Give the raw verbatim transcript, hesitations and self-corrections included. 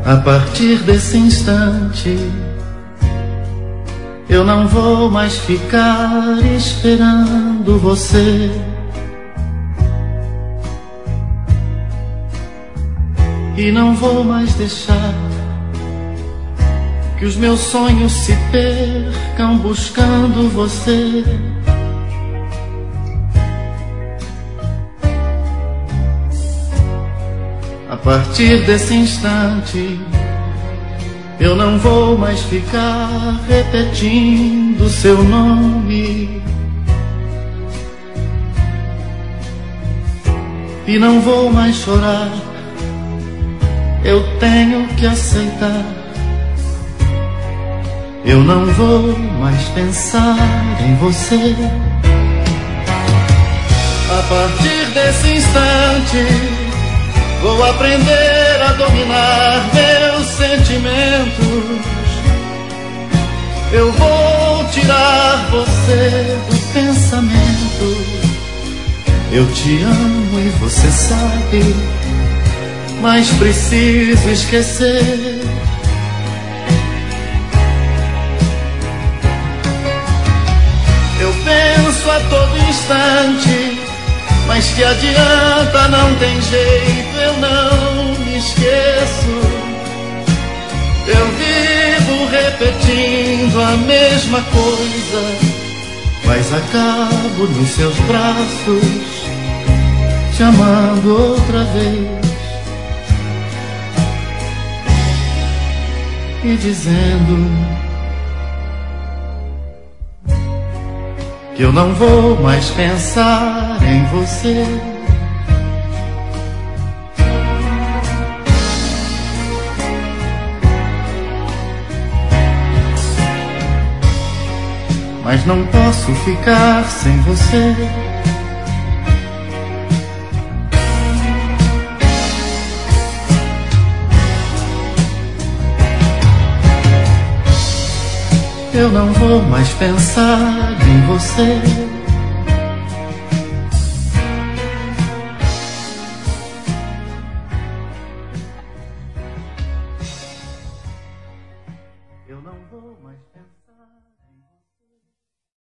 A partir desse instante, eu não vou mais ficar esperando você. E não vou mais deixar que os meus sonhos se percam buscando você. A partir desse instante, eu não vou mais ficar repetindo seu nome. E não vou mais chorar, eu tenho que aceitar. Eu não vou mais pensar em você. A partir desse instante, vou aprender a dominar meus sentimentos. Eu vou tirar você do pensamento. Eu te amo e você sabe, mas preciso esquecer. Eu penso a todo instante, mas que adianta, não tem jeito, eu não me esqueço. Eu vivo repetindo a mesma coisa, mas acabo nos seus braços, te amando outra vez e dizendo que eu não vou mais pensar em você. Mas não posso ficar sem você. Eu não vou mais pensar em você.